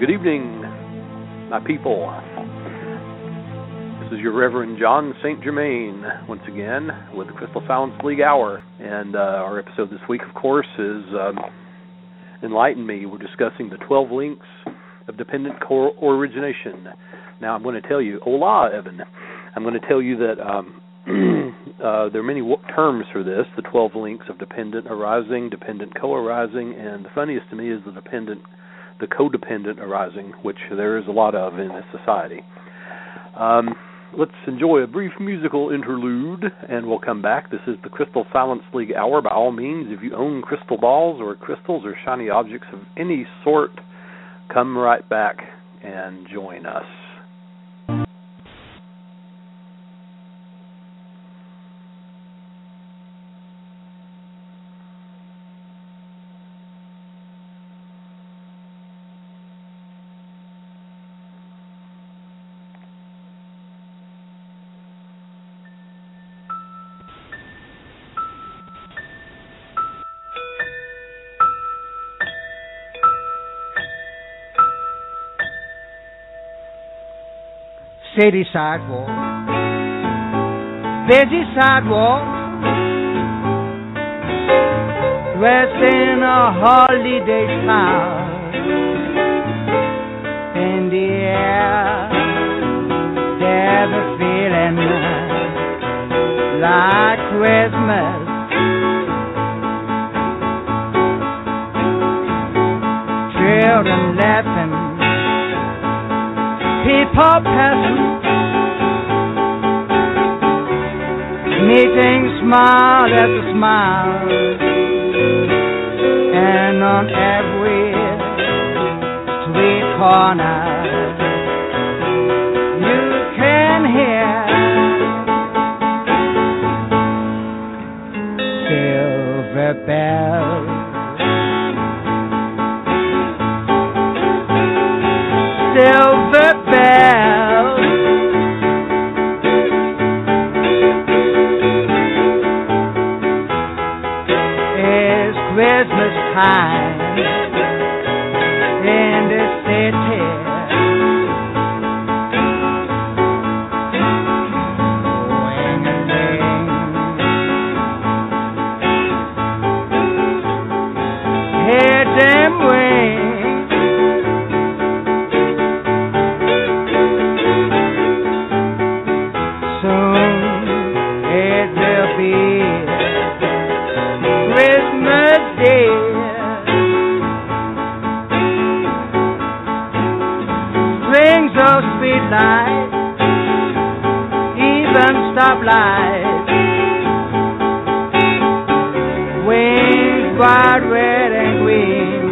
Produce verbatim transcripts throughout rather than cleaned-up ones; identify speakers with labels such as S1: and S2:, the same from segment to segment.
S1: Good evening, my people. This is your Reverend John Saint Germain once again with the Crystal Silence League Hour. And uh, our episode this week, of course, is um, Enlighten Me. We're discussing the twelve links of dependent co-origination. Now, I'm going to tell you, hola, Evan. I'm going to tell you that um, uh, there are many w- terms for this, the twelve links of dependent arising, dependent co-arising, and the funniest to me is the dependent, the codependent arising, which there is a lot of in this society. Um, let's enjoy a brief musical interlude, and we'll come back. This is the Crystal Silence League Hour. By all means, if you own crystal balls or crystals or shiny objects of any sort, come right back and join us.
S2: City sidewalk, busy sidewalk, dressed in a holiday smile. In the air, there's a feeling like Christmas. Children laughing, people passing, meeting smile after smile, and on every street corner you can hear silver bells, silver bells. It's Christmas time in the city. Ring-a-ling. Hear them ring. Strings of street lights, even stoplights, wings bright red and green,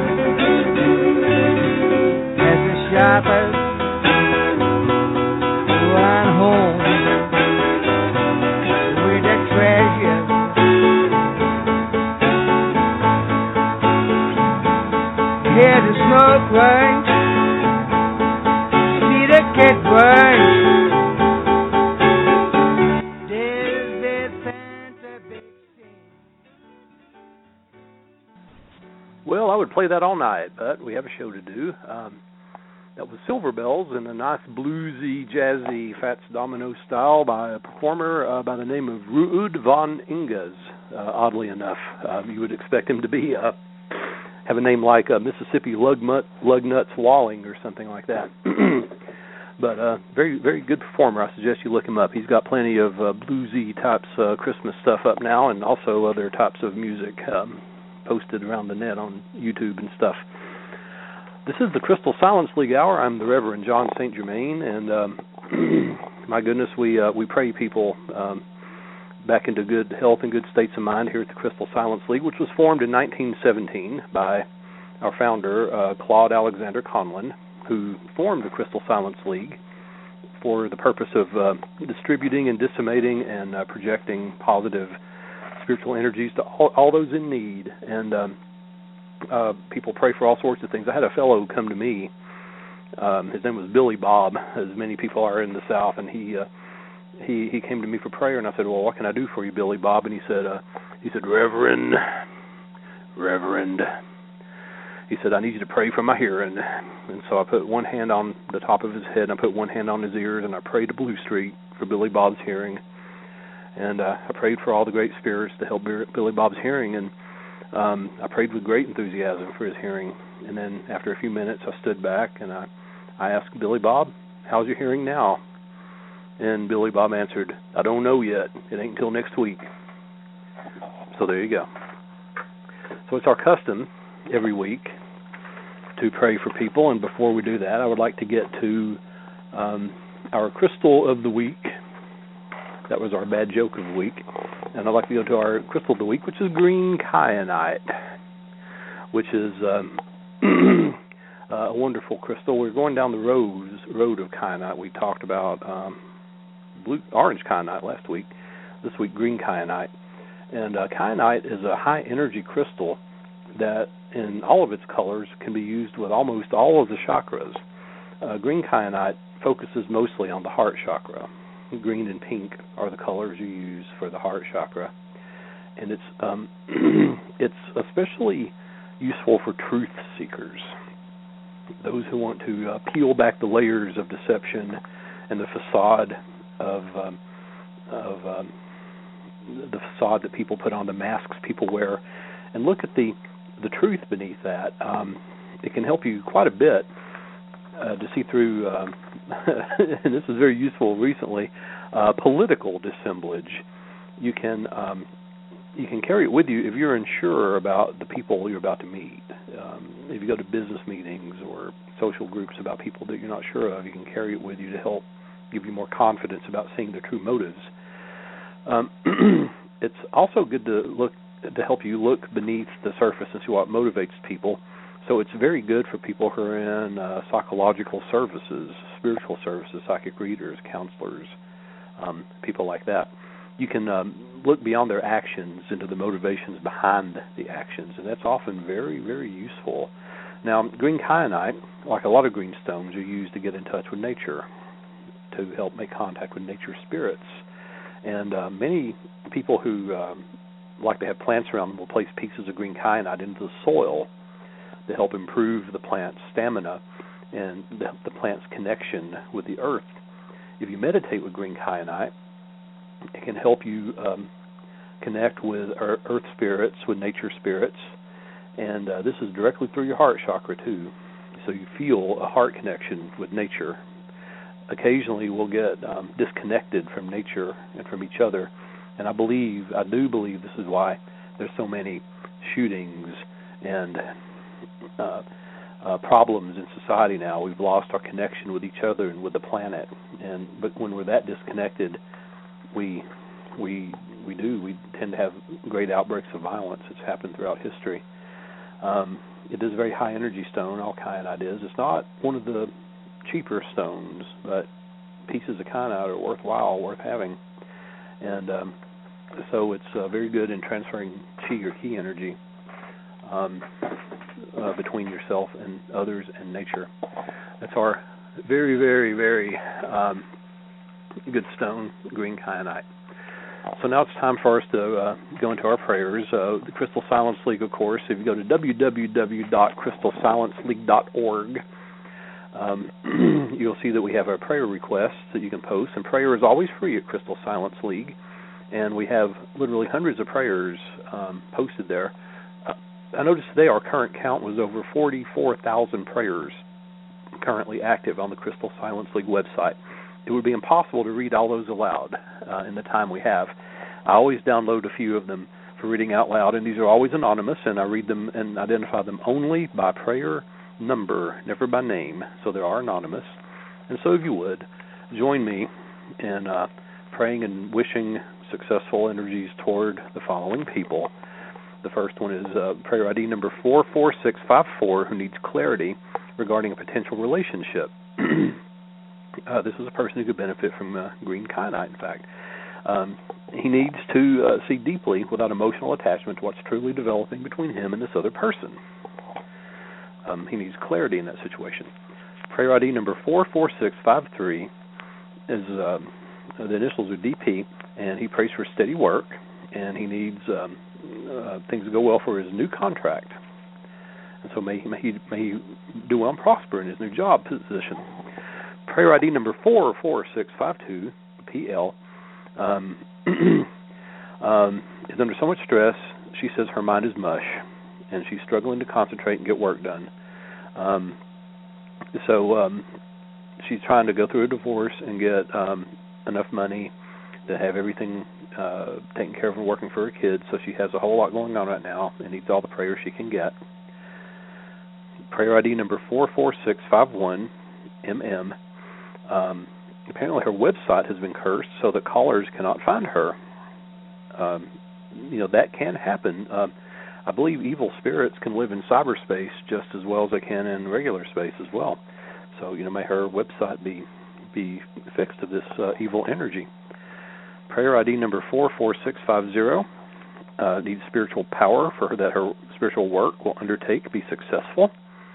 S2: as the shoppers run home with their treasures. Hear the smoke burn, see the kid burn. There's this Santa big scene.
S1: Well, I would play that all night, but we have a show to do. Um, that was Silver Bells in a nice bluesy, jazzy Fats Domino style by a performer uh, by the name of Ruud van Inges, uh, oddly enough. Um, you would expect him to be uh, have a name like uh, Mississippi Lugnut, Lugnuts Walling or something like that. But uh, very, very good performer. I suggest you look him up. He's got plenty of uh, bluesy types uh, Christmas stuff up now, and also other types of music um, posted around the net on YouTube and stuff. This is the Crystal Silence League Hour. I'm the Reverend John Saint Germain, and um, my goodness, we uh, we pray people um, back into good health and good states of mind here at the Crystal Silence League, which was formed in nineteen seventeen by our founder, uh, Claude Alexander Conlon, who formed the Crystal Silence League for the purpose of uh, distributing and disseminating and uh, projecting positive spiritual energies to all, all those in need. And um, uh, people pray for all sorts of things. I had a fellow come to me. Um, his name was Billy Bob, as many people are in the South, and he uh, he he came to me for prayer, and I said, well, what can I do for you, Billy Bob? And he said, uh, he said, Reverend, Reverend, he said, I need you to pray for my hearing. And so I put one hand on the top of his head, and I put one hand on his ears, and I prayed to Blue Street for Billy Bob's hearing. And uh, I prayed for all the great spirits to help Billy Bob's hearing, and um, I prayed with great enthusiasm for his hearing. And then after a few minutes, I stood back, and I, I asked Billy Bob, how's your hearing now? And Billy Bob answered, I don't know yet. It ain't until next week. So there you go. So it's our custom every week to pray for people, and before we do that, I would like to get to um, our crystal of the week. That was our bad joke of the week. And I'd like to go to our crystal of the week, which is green kyanite, which is um, a wonderful crystal. We're going down the road, road of kyanite. We talked about um, blue, orange kyanite last week. This week, green kyanite. And uh, kyanite is a high-energy crystal that, in all of its colors, can be used with almost all of the chakras. Uh, green kyanite focuses mostly on the heart chakra. Green and pink are the colors you use for the heart chakra. And it's um, it's especially useful for truth seekers, those who want to uh, peel back the layers of deception and the facade of um, of um, the facade that people put on, the masks people wear, and look at the the truth beneath that. Um, it can help you quite a bit uh, to see through, um, and this is very useful recently, uh, political dissemblage. You can um, you can carry it with you if you're unsure about the people you're about to meet. Um, if you go to business meetings or social groups about people that you're not sure of, you can carry it with you to help give you more confidence about seeing their true motives. Um, it's also good to look to help you look beneath the surface and see what motivates people. So it's very good for people who are in uh, psychological services, spiritual services, psychic readers, counselors, um, people like that. You can um, look beyond their actions into the motivations behind the actions, and that's often very, very useful. Now, green kyanite, like a lot of green stones, are used to get in touch with nature, to help make contact with nature spirits. And uh, many people who um, like to have plants around them will place pieces of green kyanite into the soil to help improve the plant's stamina and the, the plant's connection with the earth. If you meditate with green kyanite, it can help you um, connect with earth spirits, with nature spirits, and uh, this is directly through your heart chakra too. So you feel a heart connection with nature. Occasionally we'll get um, disconnected from nature and from each other, and I believe, I do believe this is why there's so many shootings and uh, uh, problems in society now. We've lost our connection with each other and with the planet, and but when we're that disconnected, we we we do we tend to have great outbreaks of violence. It's happened throughout history. Um, it is a very high energy stone. All kyanite is. It's not one of the cheaper stones, but pieces of kyanite are worthwhile, worth having, and um, so it's uh, very good in transferring chi or ki energy um, uh, between yourself and others and nature. That's our very, very, very um, good stone, green kyanite. So now it's time for us to uh, go into our prayers. Uh, the Crystal Silence League, of course, if you go to w w w dot crystal silence league dot org, um, you'll see that we have our prayer requests that you can post, and prayer is always free at Crystal Silence League, and we have literally hundreds of prayers um, posted there. Uh, I noticed today our current count was over forty-four thousand prayers currently active on the Crystal Silence League website. It would be impossible to read all those aloud uh, in the time we have. I always download a few of them for reading out loud, and these are always anonymous, and I read them and identify them only by prayer number, never by name, so they are anonymous. And so if you would, join me in uh, praying and wishing successful energies toward the following people. The first one is uh, prayer I D number four four six five four, who needs clarity regarding a potential relationship. Uh, this is a person who could benefit from uh, green kyanite, in fact. Um, he needs to uh, see deeply without emotional attachment to what's truly developing between him and this other person. Um, he needs clarity in that situation. Prayer I D number four four six five three is, uh, the initials are D P, and he prays for steady work, and he needs um, uh, things to go well for his new contract. And so may, may, he, may he do well and prosper in his new job position. Prayer I D number four four six five two, P L, um, um, is under so much stress, she says her mind is mush, and she's struggling to concentrate and get work done. Um, so um, she's trying to go through a divorce and get um, enough money to have everything uh, taken care of and working for her kids. So she has a whole lot going on right now and needs all the prayer she can get. Prayer I D number four four six five one, M M. Um, apparently her website has been cursed so that callers cannot find her. Um, you know, that can happen. Um, I believe evil spirits can live in cyberspace just as well as they can in regular space as well. So, you know, may her website be be fixed of this uh, evil energy. Prayer I D number four four six five zero uh, needs spiritual power for her, that her spiritual work will undertake be successful.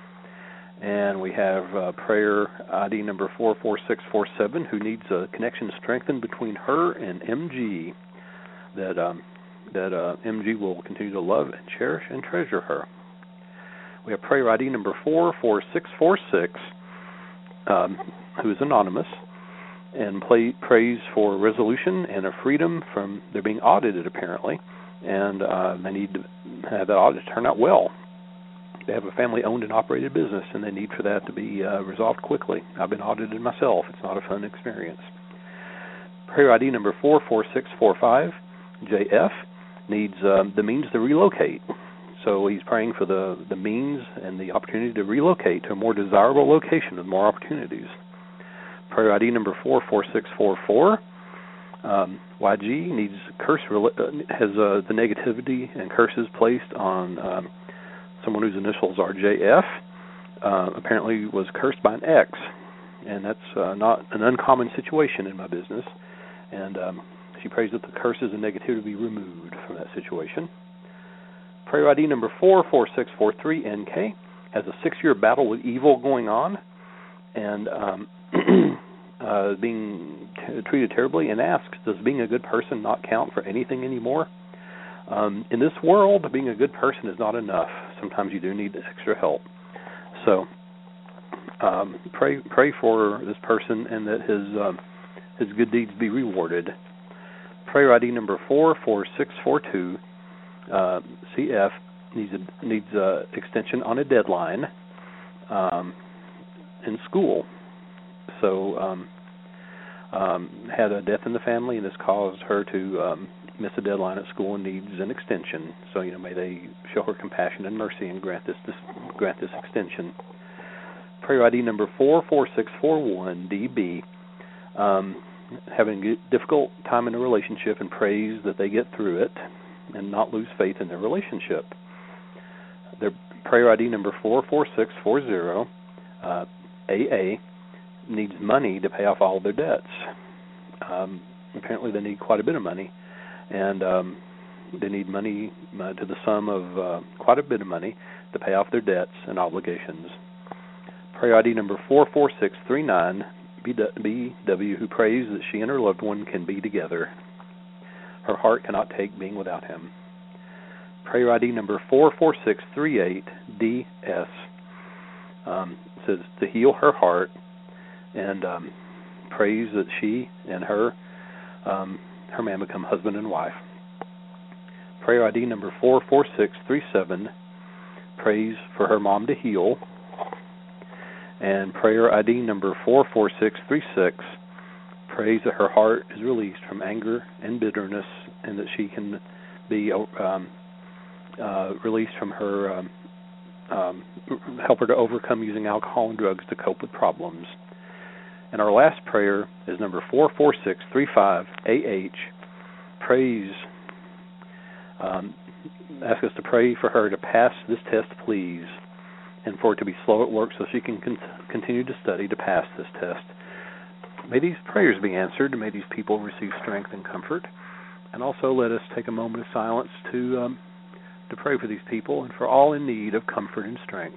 S1: And we have uh, prayer I D number four four six four seven, who needs a connection strengthened between her and M G, that um, that uh, M G will continue to love and cherish and treasure her. We have prayer I D number four four six four six, um, who is anonymous, and play, prays for resolution and a freedom from their being audited, apparently, and uh, they need to have that audit turn out well. They have a family-owned and operated business, and they need for that to be uh, resolved quickly. I've been audited myself. It's not a fun experience. Prayer I D number four four six four five, J F, needs um, the means to relocate. So he's praying for the, the means and the opportunity to relocate to a more desirable location with more opportunities. Prayer I D number four four six four four, um, Y G, needs curse has uh, the negativity and curses placed on um, someone whose initials are J F, uh, apparently was cursed by an ex, and that's uh, not an uncommon situation in my business. And um, she prays that the curses and negativity be removed from that situation. Prayer I D number four four six four three, N K, has a six-year battle with evil going on, and um, uh, being t- treated terribly, and asks, does being a good person not count for anything anymore? Um, in this world, being a good person is not enough. Sometimes you do need extra help. So um, pray pray for this person and that his um, his good deeds be rewarded. Prayer I D number four four six four two, uh, C F, needs a, needs a extension on a deadline um, in school. So um, um, had a death in the family, and this caused her to um, miss a deadline at school and needs an extension. So, you know, may they show her compassion and mercy and grant this, this grant this extension. Prayer I D number four four six four one, D B, um, having a difficult time in a relationship, and prays that they get through it and not lose faith in their relationship. Their prayer I D number four four six four zero, uh, A A, needs money to pay off all their debts. Um, apparently they need quite a bit of money, and um, they need money uh, to the sum of uh, quite a bit of money to pay off their debts and obligations. Prayer I D number four four six three nine, B W, who prays that she and her loved one can be together. Her heart cannot take being without him. Prayer I D number four four six three eight, D S, um, says to heal her heart, and um, prays that she and her um, her man become husband and wife. Prayer I D number four four six three seven, prays for her mom to heal. And prayer I D number four four six three six, prays that her heart is released from anger and bitterness, and that she can be um, uh, released from her, um, um, help her to overcome using alcohol and drugs to cope with problems. And our last prayer is number four four six three five, A H, prays, um, ask us to pray for her to pass this test, please, and for it to be slow at work so she can con- continue to study to pass this test. May these prayers be answered, and may these people receive strength and comfort. And also let us take a moment of silence to um, to pray for these people and for all in need of comfort and strength.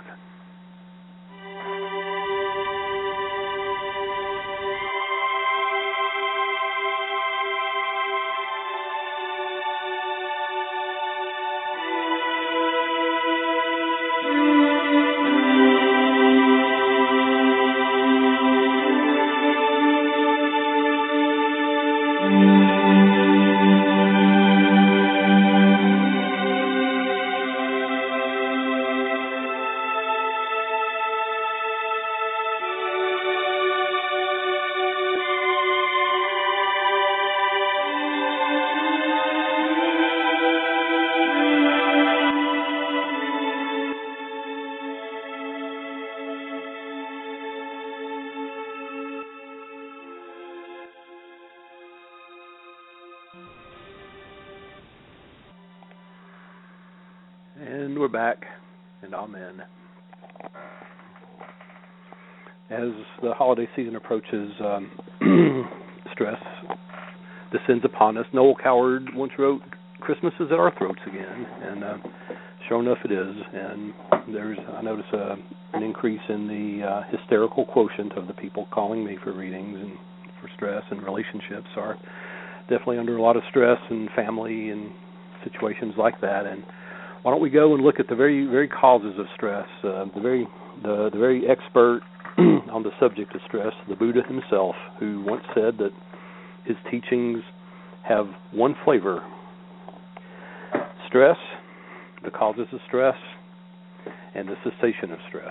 S1: And we're back, and amen. As the holiday season approaches, um, stress descends upon us. Noel Coward once wrote, "Christmas is at our throats again," and uh, sure enough it is. And there's, I notice a, an increase in the uh, hysterical quotient of the people calling me for readings and for stress, and relationships are definitely under a lot of stress, and family and situations like that. And why don't we go and look at the very, very causes of stress? Uh, the very, the the very expert on the subject of stress, the Buddha himself, who once said that his teachings have one flavor: stress, the causes of stress, and the cessation of stress.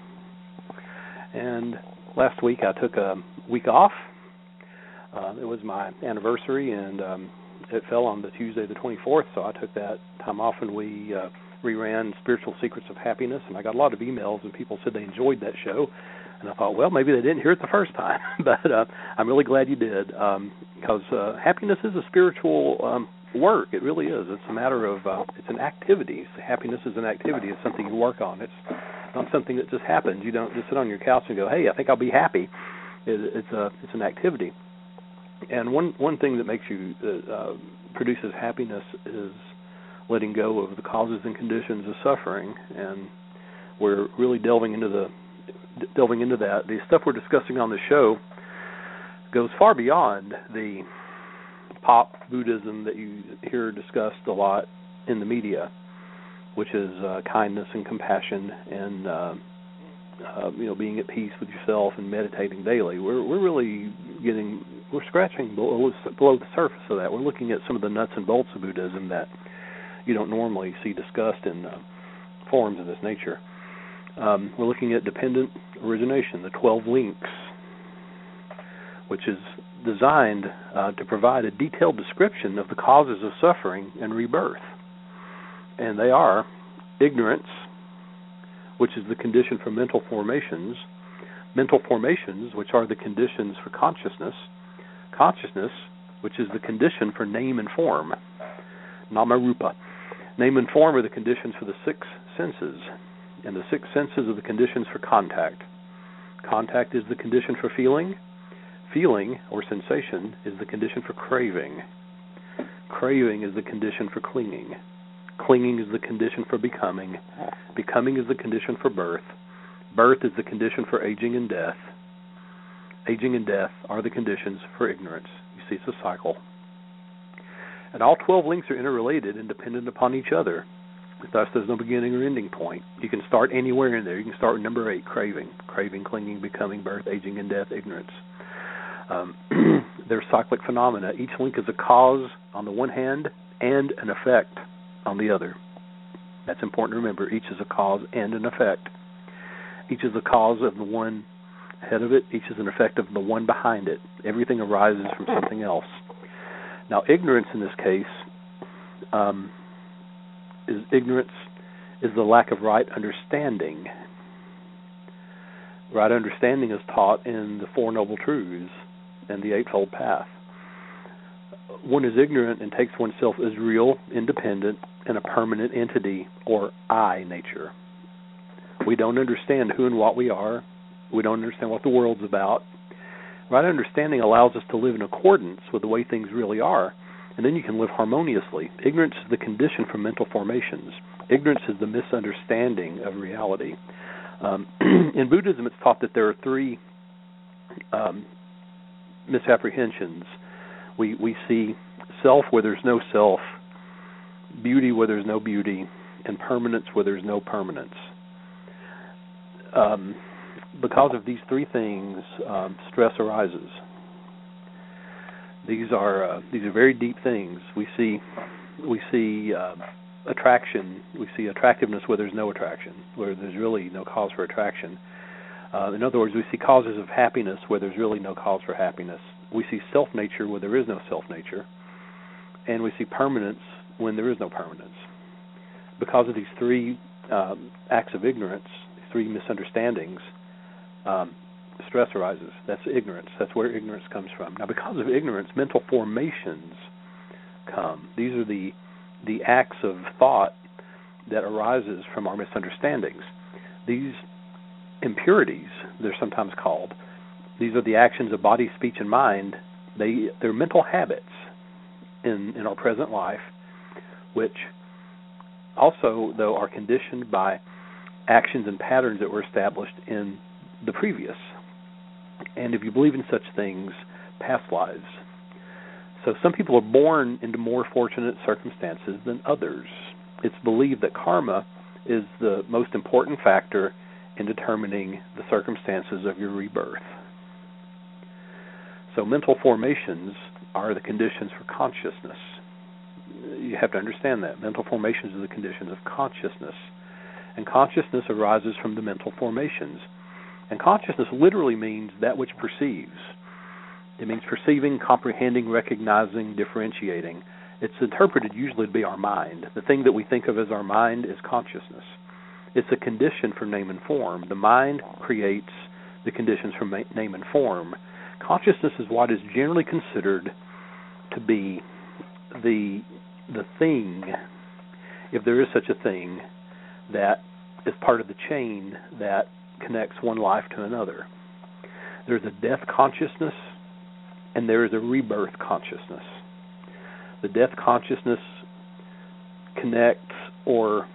S1: And last week I took a week off. Uh, it was my anniversary, and um, it fell on the Tuesday the twenty-fourth, so I took that time off, and we uh, reran Spiritual Secrets of Happiness, and I got a lot of emails, and people said they enjoyed that show. And I thought, well, maybe they didn't hear it the first time, but uh, I'm really glad you did, um, because uh, happiness is a spiritual um, work. It really is. It's a matter of, uh, it's an activity. So happiness is an activity. It's something you work on. It's not something that just happens. You don't just sit on your couch and go, hey, I think I'll be happy. It, it's a, it's an activity. And one, one thing that makes you, uh, uh, produces happiness is letting go of the causes and conditions of suffering. And we're really delving into the delving into that. The stuff we're discussing on the show goes far beyond the pop Buddhism that you hear discussed a lot in the media, which is uh, kindness and compassion and uh, uh, you know, being at peace with yourself and meditating daily. We're we're really getting we're scratching below, below the surface of that. We're looking at some of the nuts and bolts of Buddhism that you don't normally see discussed in uh, forums of this nature. Um, we're looking at dependent origination, the twelve links, which is designed uh, to provide a detailed description of the causes of suffering and rebirth. And they are ignorance, which is the condition for mental formations, mental formations, which are the conditions for consciousness, consciousness, which is the condition for name and form, nama-rupa. Name and form are the conditions for the six senses, and the six senses are the conditions for contact. Contact is the condition for feeling. Feeling, or sensation, is the condition for craving. Craving is the condition for clinging. Clinging is the condition for becoming. Becoming is the condition for birth. Birth is the condition for aging and death. Aging and death are the conditions for ignorance. You see, it's a cycle. And all twelve links are interrelated and dependent upon each other. Thus, there's no beginning or ending point. You can start anywhere in there. You can start with number eight, craving. Craving, clinging, becoming, birth, aging, and death, ignorance. Um, they're cyclic phenomena. Each link is a cause on the one hand and an effect on the other. That's important to remember. Each is a cause and an effect. Each is a cause of the one ahead of it. Each is an effect of the one behind it. Everything arises from something else. Now, ignorance in this case um, is ignorance is the lack of right understanding. Right understanding is taught in the Four Noble Truths and the Eightfold Path. One is ignorant and takes oneself as real, independent, and a permanent entity, or I nature. We don't understand who and what we are. We don't understand what the world's about. Right understanding allows us to live in accordance with the way things really are, and then you can live harmoniously. Ignorance is the condition for mental formations. Ignorance is the misunderstanding of reality. Um, in Buddhism, it's taught that there are three um, misapprehensions. We we see self where there's no self, beauty where there's no beauty, and permanence where there's no permanence. Um, because of these three things, um, stress arises. These are uh, these are very deep things. We see we see uh, attraction. We see attractiveness where there's no attraction, where there's really no cause for attraction. Uh, in other words, we see causes of happiness where there's really no cause for happiness. We see self-nature where there is no self-nature, and we see permanence when there is no permanence. Because of these three um, acts of ignorance, these three misunderstandings, um, stress arises. That's ignorance. That's where ignorance comes from. Now, because of ignorance, mental formations come. These are the the acts of thought that arises from our misunderstandings. These impurities, they're sometimes called, these are the actions of body, speech, and mind. They, they're mental habits in, in our present life, which also, though, are conditioned by actions and patterns that were established in the previous. And if you believe in such things, past lives. So some people are born into more fortunate circumstances than others. It's believed that karma is the most important factor in determining the circumstances of your rebirth. So mental formations are the conditions for consciousness. You have to understand that. Mental formations are the conditions of consciousness. And consciousness arises from the mental formations. And consciousness literally means that which perceives. It means perceiving, comprehending, recognizing, differentiating. It's interpreted usually to be our mind. The thing that we think of as our mind is consciousness. It's a condition for name and form. The mind creates the conditions for name and form. Consciousness is what is generally considered to be the the thing, if there is such a thing, that is part of the chain that connects one life to another. There's a death consciousness, and there is a rebirth consciousness. The death consciousness connects or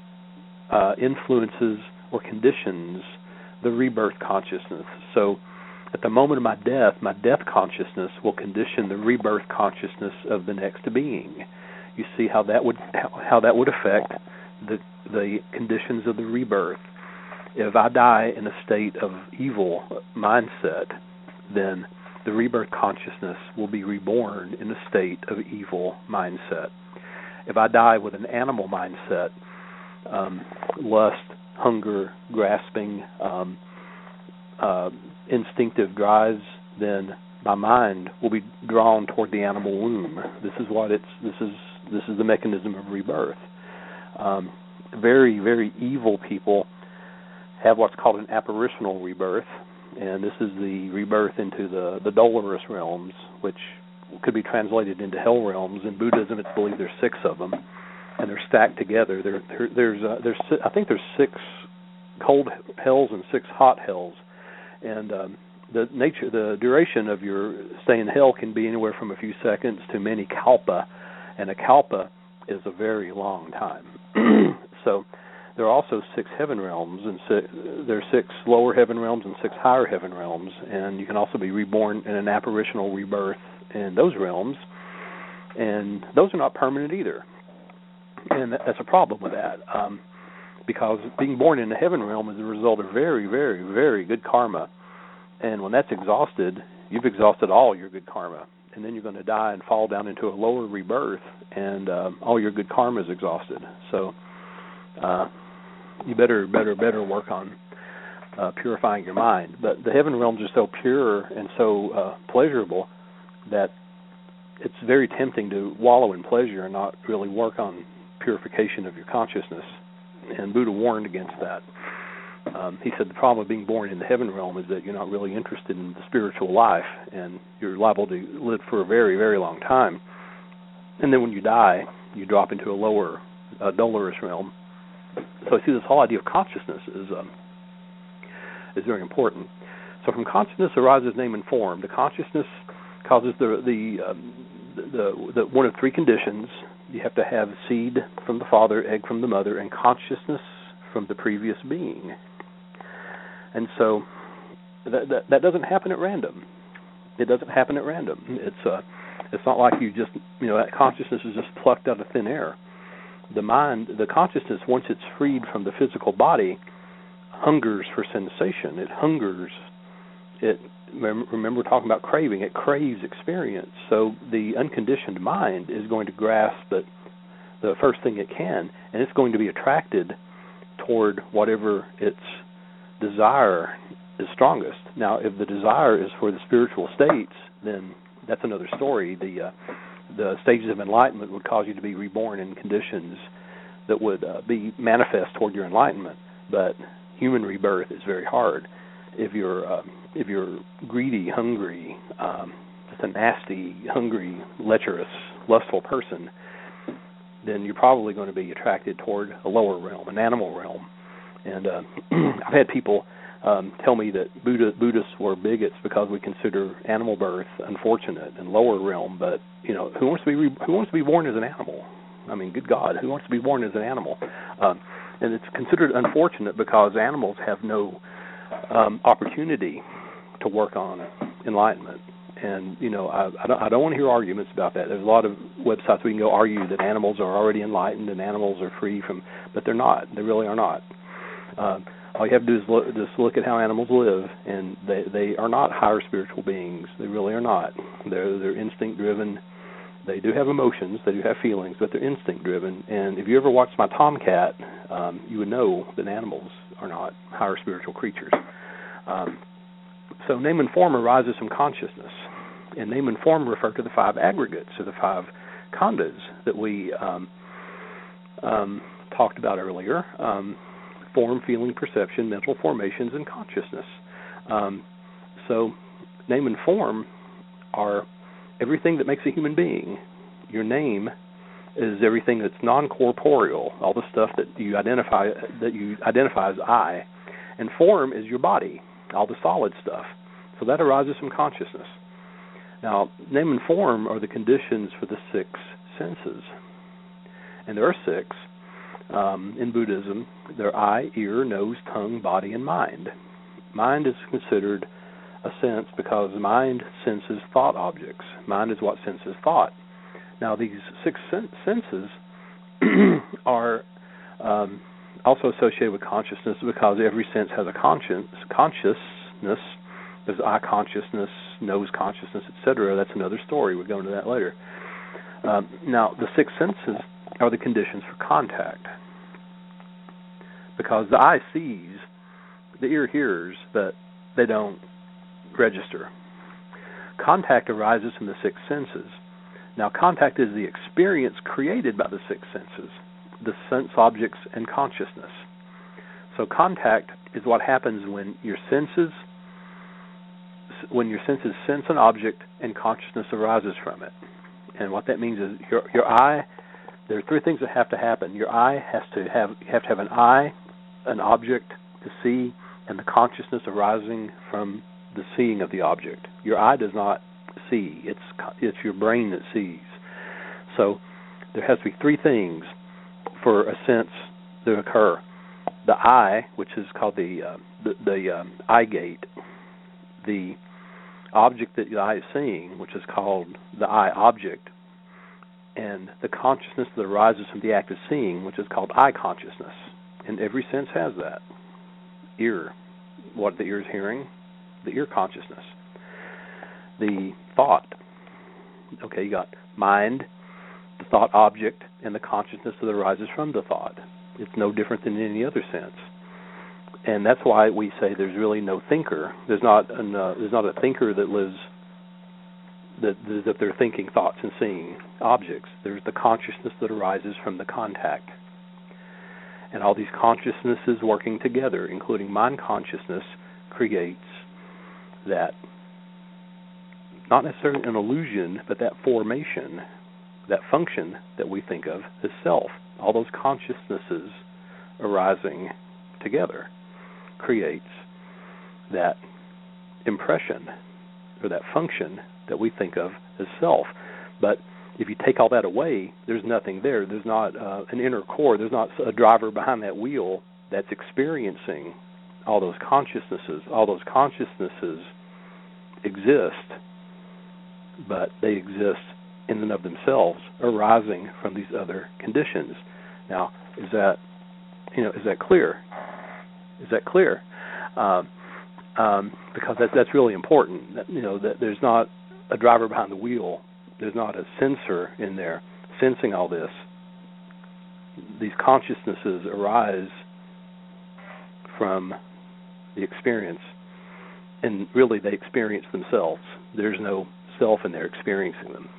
S1: uh, influences or conditions the rebirth consciousness. So at the moment of my death, my death consciousness will condition the rebirth consciousness of the next being. You see how that would how that would affect the the conditions of the rebirth. If I die in a state of evil mindset, then the rebirth consciousness will be reborn in a state of evil mindset. If I die with an animal mindset, um, lust, hunger, grasping, um, uh, instinctive drives, then my mind will be drawn toward the animal womb. This is what it's. This is this is the mechanism of rebirth. Um, very very evil people have what's called an apparitional rebirth, and this is the rebirth into the the dolorous realms, which could be translated into hell realms. In Buddhism, it's believed there's six of them, and they're stacked together. There, there there's uh, there's I think there's six cold hells and six hot hells, and um, the nature, the duration of your stay in hell can be anywhere from a few seconds to many kalpa, and a kalpa is a very long time. So there are also six heaven realms, and six, there are six lower heaven realms and six higher heaven realms, and you can also be reborn in an apparitional rebirth in those realms, and those are not permanent either. And that's a problem with that, um, because being born in the heaven realm is a result of very, very, very good karma. And when that's exhausted, you've exhausted all your good karma. And then you're going to die and fall down into a lower rebirth, and uh, all your good karma is exhausted. So uh, you better, better, better work on uh, purifying your mind. But the heaven realms are so pure and so uh, pleasurable that it's very tempting to wallow in pleasure and not really work on purification of your consciousness. And Buddha warned against that. Um, he said the problem of being born in the heaven realm is that you're not really interested in the spiritual life, and you're liable to live for a very, very long time. And then when you die, you drop into a lower, uh, dolorous realm. So I see this whole idea of consciousness is um, is very important. So from consciousness arises name and form. The consciousness causes the the, um, the, the, the one of three conditions. You have to have seed from the father, egg from the mother, and consciousness from the previous being. And so that, that that doesn't happen at random. It doesn't happen at random. It's uh, it's not like you just, you know, that consciousness is just plucked out of thin air. The mind, the consciousness, once it's freed from the physical body, hungers for sensation. It hungers. It remember we're talking about craving. It craves experience. So the unconditioned mind is going to grasp it, the first thing it can, and it's going to be attracted toward whatever its desire is strongest. Now, if the desire is for the spiritual states, then that's another story. The uh, the stages of enlightenment would cause you to be reborn in conditions that would uh, be manifest toward your enlightenment. But human rebirth is very hard. If you're uh, if you're greedy, hungry, um, just a nasty, hungry, lecherous, lustful person, then you're probably going to be attracted toward a lower realm, an animal realm. And uh, I've had people um, tell me that Buddha, Buddhists were bigots because we consider animal birth unfortunate and lower realm. But you know, who wants to be re- who wants to be born as an animal? I mean, good God, who wants to be born as an animal? Um, and it's considered unfortunate because animals have no um, opportunity to work on enlightenment. And, you know, I, I, don't, I don't want to hear arguments about that. There's a lot of websites we can go argue that animals are already enlightened and animals are free from, but they're not. They really are not. Uh, all you have to do is look, just look at how animals live, and they, they are not higher spiritual beings. They really are not. They're, they're instinct-driven. They do have emotions. They do have feelings, but they're instinct-driven. And if you ever watched my tomcat, um, you would know that animals are not higher spiritual creatures. Um, so name and form arises from consciousness. And name and form refer to the five aggregates, or the five khandhas that we um, um, talked about earlier. Um, form, feeling, perception, mental formations, and consciousness. Um, so name and form are everything that makes a human being. Your name is everything that's non-corporeal, all the stuff that you identify that you identify as I. And form is your body, all the solid stuff. So that arises from consciousness. Now, name and form are the conditions for the six senses. And there are six. Um, in Buddhism, they're eye, ear, nose, tongue, body, and mind. Mind is considered a sense because mind senses thought objects. Mind is what senses thought. Now, these six sen- senses are um, also associated with consciousness because every sense has a conscience, consciousness. There's eye consciousness, nose consciousness, et cetera. That's another story. We'll go into that later. Um, now, the six senses are the conditions for contact. Because the eye sees, the ear hears, but they don't register. Contact arises from the six senses. Now, contact is the experience created by the six senses, the sense objects and consciousness. So contact is what happens when your senses when your senses sense an object and consciousness arises from it. And what that means is your your eye, there are three things that have to happen. Your eye has to have you have to have an eye, an object to see, and the consciousness arising from the seeing of the object. Your eye does not see. It's it's your brain that sees. So there has to be three things for a sense to occur. The eye, which is called the uh, the, the um, eye gate, the object that the eye is seeing, which is called the eye object, and the consciousness that arises from the act of seeing, which is called eye consciousness. And every sense has that. Ear, what the ear is hearing, the ear consciousness. The thought, okay, you got mind, the thought object, and the consciousness that arises from the thought. It's no different than any other sense. And that's why we say there's really no thinker. There's not an, uh, there's not a thinker that lives that that they're thinking thoughts and seeing objects. There's the consciousness that arises from the contact. And all these consciousnesses working together, including mind consciousness, creates that, not necessarily an illusion, but that formation, that function that we think of as self. All those consciousnesses arising together creates that impression or that function that we think of as self. But if you take all that away, there's nothing there. There's not uh, an inner core. There's not a driver behind that wheel that's experiencing all those consciousnesses. All those consciousnesses exist, but they exist in and of themselves, arising from these other conditions. Now, is that you know is that clear? Is that clear? Um, um, because that, that's really important. That, you know that there's not a driver behind the wheel. There's not a sensor in there sensing all this. These consciousnesses arise from the experience, and really they experience themselves. There's no self in there experiencing them.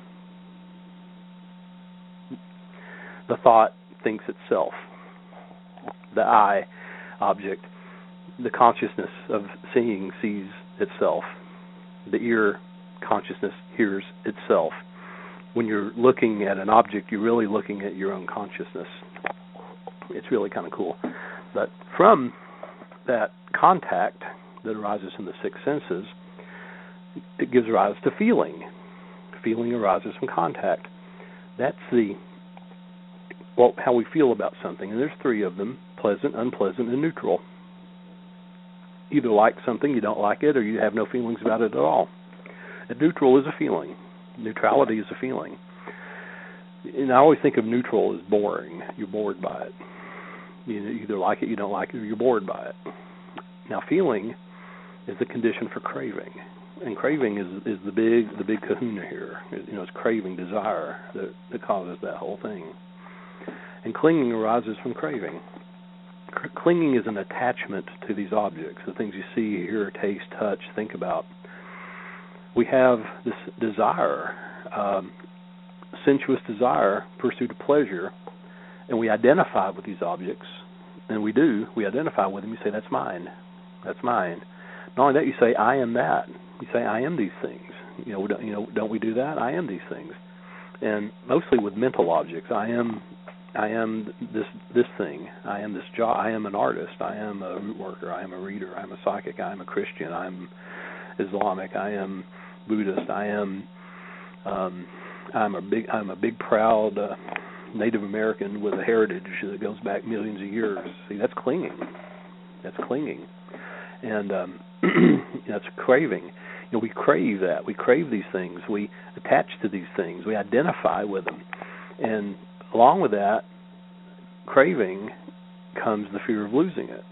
S1: The thought thinks itself. The eye object, the consciousness of seeing sees itself. The ear consciousness hears itself. when you're looking at an object, you're really looking at your own consciousness. It's really kind of cool. But from that contact that arises in the six senses, it gives rise to feeling. Feeling arises from contact. That's the well, how we feel about something. And there's three of them: pleasant, unpleasant, and neutral. Either like something, you don't like it, or you have no feelings about it at all. And neutral is a feeling. Neutrality is a feeling. And I always think of neutral as boring. You're bored by it. You either like it, you don't like it, or you're bored by it. Now, feeling is the condition for craving, and craving is is the big the big kahuna here. You know, it's craving, desire that, that causes that whole thing. And clinging arises from craving. C- clinging is an attachment to these objects, the things you see, hear, taste, touch, think about. We have this desire, um, sensuous desire, pursuit of pleasure, and we identify with these objects, and we do. We identify with them. You say, that's mine. That's mine. Not only that, you say, I am that. You say, I am these things. You know, don't, you know, don't we do that? I am these things. And mostly with mental objects. I am I am this this thing. I am this job. I am an artist. I am a root worker. I am a reader. I am a psychic. I am a Christian. I am Islamic. I am Buddhist. I am um, I'm a big I'm a big proud uh, Native American with a heritage that goes back millions of years. See, that's clinging. That's clinging, and um, that's craving. You know, we crave that. We crave these things. We attach to these things. We identify with them, and along with that craving comes the fear of losing it.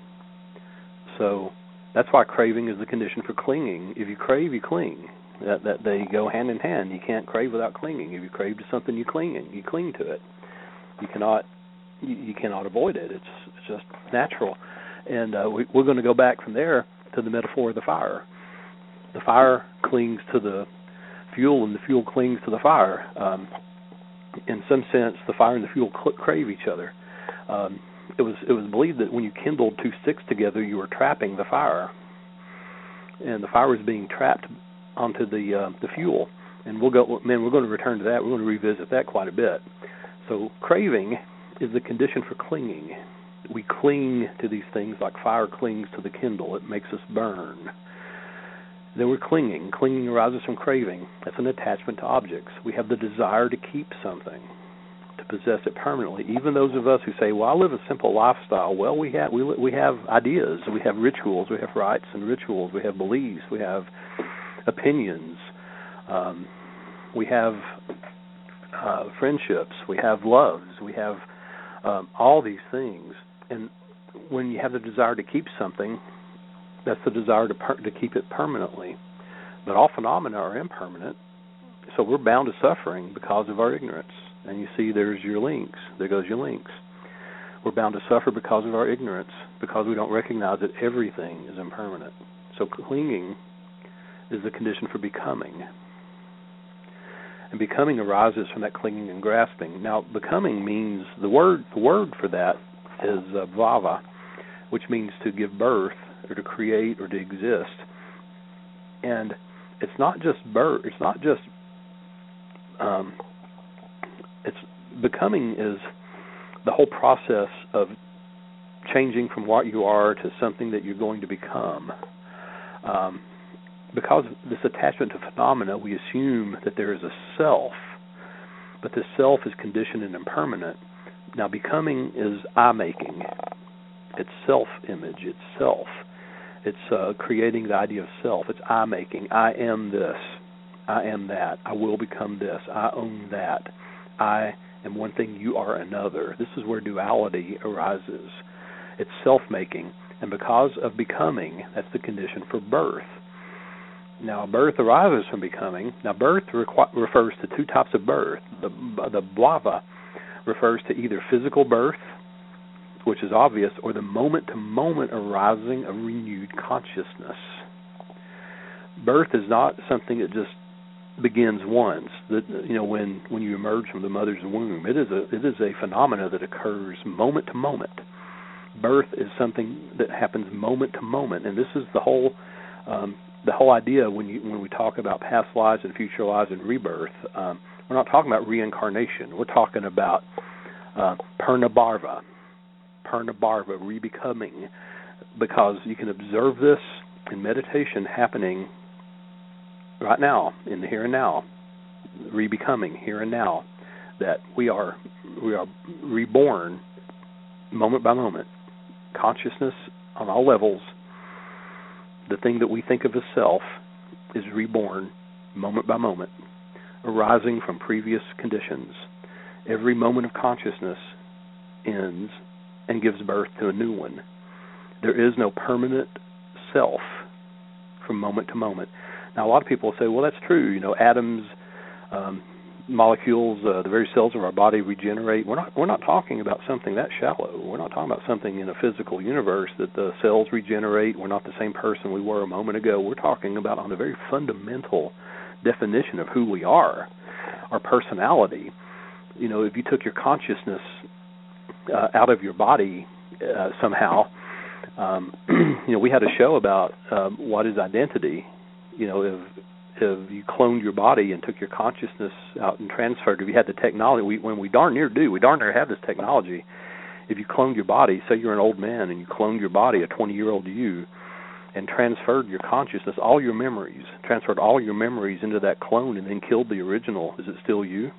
S1: So that's why craving is the condition for clinging. If you crave, you cling. That that they go hand in hand. You can't crave without clinging. If you crave to something, you cling it. You cling to it. You cannot you, you cannot avoid it. It's it's just natural. And uh, we, we're going to go back from there to the metaphor of the fire. The fire clings to the fuel, and the fuel clings to the fire. Um, in some sense, the fire and the fuel cl- crave each other. Um, it was it was believed that when you kindled two sticks together, you were trapping the fire, and the fire was being trapped onto the uh, the fuel. And we'll go, man, we're going to return to that. We're going to revisit that quite a bit. So craving is the condition for clinging. We cling to these things like fire clings to the kindle. It makes us burn. Then we're clinging. Clinging arises from craving. That's an attachment to objects. We have the desire to keep something, to possess it permanently. Even those of us who say, well, I live a simple lifestyle. Well, we have we we have ideas. We have rituals. We have rites and rituals. We have beliefs. We have opinions. Um, we have uh, friendships. We have loves. We have um, all these things. And when you have the desire to keep something, that's the desire to per- to keep it permanently. But all phenomena are impermanent, so we're bound to suffering because of our ignorance. And you see, there's your links. There goes your links. We're bound to suffer because of our ignorance, because we don't recognize that everything is impermanent. So clinging is the condition for becoming. And becoming arises from that clinging and grasping. Now, becoming means, the word the word for that is uh, vava, which means to give birth, or to create, or to exist. And it's not just birth. It's not just. Um, it's becoming is the whole process of changing from what you are to something that you're going to become. Um, because of this attachment to phenomena, we assume that there is a self, but this self is conditioned and impermanent. Now, becoming is I-making. It's self-image. It's self. It's uh, creating the idea of self. It's I-making. I am this. I am that. I will become this. I own that. I am one thing. You are another. This is where duality arises. It's self-making. And because of becoming, that's the condition for birth. Now, birth arises from becoming. Now, birth requ- refers to two types of birth. The, the bhava refers to either physical birth, which is obvious, or the moment-to-moment arising of renewed consciousness. Birth is not something that just begins once. That, you know, when, when you emerge from the mother's womb, it is a it is a phenomena that occurs moment to moment. Birth is something that happens moment to moment, and this is the whole um, the whole idea when you when we talk about past lives and future lives and rebirth, um, we're not talking about reincarnation. We're talking about uh, Purnabharva, Purnabharva, rebecoming, because you can observe this in meditation happening right now, in the here and now, rebecoming here and now, that we are we are reborn moment by moment. Consciousness on all levels, the thing that we think of as self, is reborn moment by moment, arising from previous conditions. Every moment of consciousness ends and gives birth to a new one. There is no permanent self from moment to moment. Now, a lot of people say, well, that's true. You know, atoms, um, molecules, uh, the very cells of our body regenerate. We're not we're not talking about something that shallow. We're not talking about something in a physical universe that the cells regenerate. We're not the same person we were a moment ago. We're talking about on the very fundamental definition of who we are, our personality. You know, if you took your consciousness uh, out of your body uh, somehow, um, you know, we had a show about um, what is identity. You know, if if you cloned your body and took your consciousness out and transferred, if you had the technology, we, when we darn near do, we darn near have this technology. If you cloned your body, say you're an old man and you cloned your body, a twenty-year-old you, and transferred your consciousness, all your memories, transferred all your memories into that clone and then killed the original, is it still you?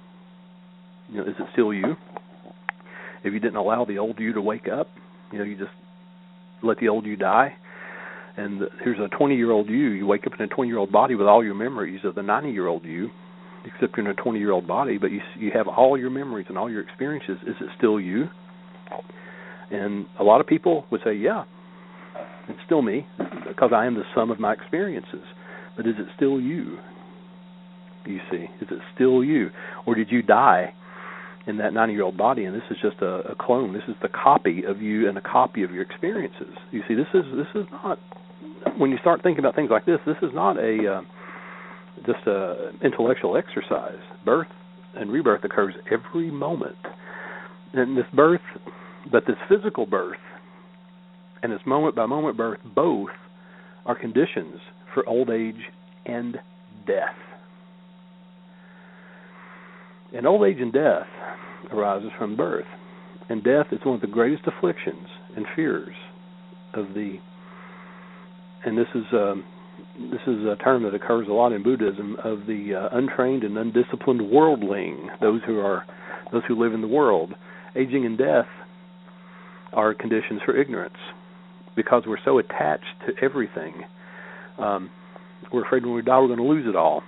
S1: You know, is it still you? If you didn't allow the old you to wake up, you know, you just let the old you die, and here's a twenty-year-old you. You wake up in a twenty-year-old body with all your memories of the ninety-year-old you, except you're in a twenty-year-old body, but you you have all your memories and all your experiences. Is it still you? And a lot of people would say, yeah, it's still me, because I am the sum of my experiences. But is it still you? You see, is it still you? Or did you die in that ninety-year-old body, and this is just a, a clone? This is the copy of you and a copy of your experiences. You see, this is this is not, when you start thinking about things like this, this is not a uh, just a intellectual exercise. Birth and rebirth occurs every moment. And this birth, but this physical birth and this moment-by-moment birth, both are conditions for old age and death. And old age and death arises from birth. And death is one of the greatest afflictions and fears of the, and this is um, this is a term that occurs a lot in Buddhism, of the uh, untrained and undisciplined worldling, those who are those who live in the world. Aging and death are conditions for ignorance, because we're so attached to everything. Um, we're afraid when we die we're going to lose it all.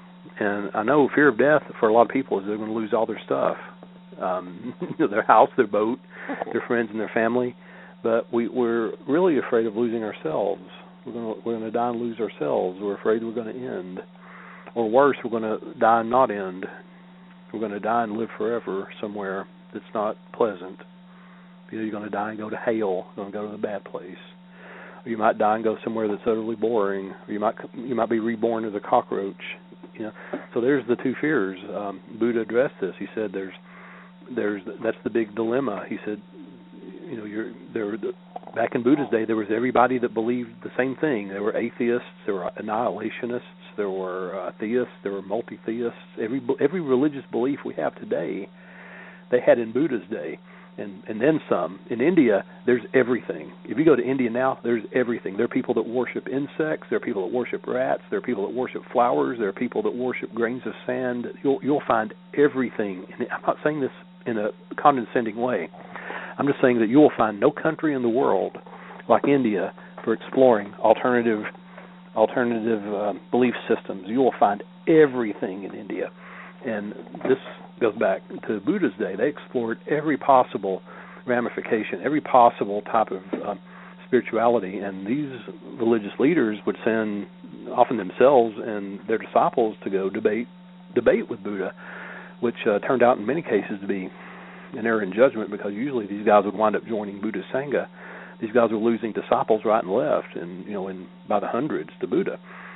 S1: And I know fear of death for a lot of people is they're going to lose all their stuff, um, their house, their boat, their friends, and their family. But we, we're really afraid of losing ourselves. We're going to, we're going to die and lose ourselves. We're afraid we're going to end. Or worse, we're going to die and not end. We're going to die and live forever somewhere that's not pleasant. Either you're going to die and go to hell, you're going to go to the bad place. Or you might die and go somewhere that's utterly boring. Or you might you might be reborn as a cockroach. You know, so there's the two fears. Um, Buddha addressed this. He said, "There's, there's that's the big dilemma." He said, "You know, you're there." Back in Buddha's day, there was everybody that believed the same thing. There were atheists, there were annihilationists, there were uh, theists, there were multi-theists. Every every religious belief we have today, they had in Buddha's day. And, and then some. In India, there's everything. If you go to India now, there's everything. There are people that worship insects. There are people that worship rats. There are people that worship flowers. There are people that worship grains of sand. You'll, you'll find everything. And I'm not saying this in a condescending way. I'm just saying that you'll find no country in the world like India for exploring alternative alternative uh, belief systems. You will find everything in India. And this goes back to Buddha's day. They explored every possible ramification, every possible type of uh, spirituality, and these religious leaders would send often themselves and their disciples to go debate debate with Buddha, which uh, turned out in many cases to be an error in judgment, because usually these guys would wind up joining Buddha's Sangha. These guys were losing disciples right and left, and you know, in by the hundreds to Buddha,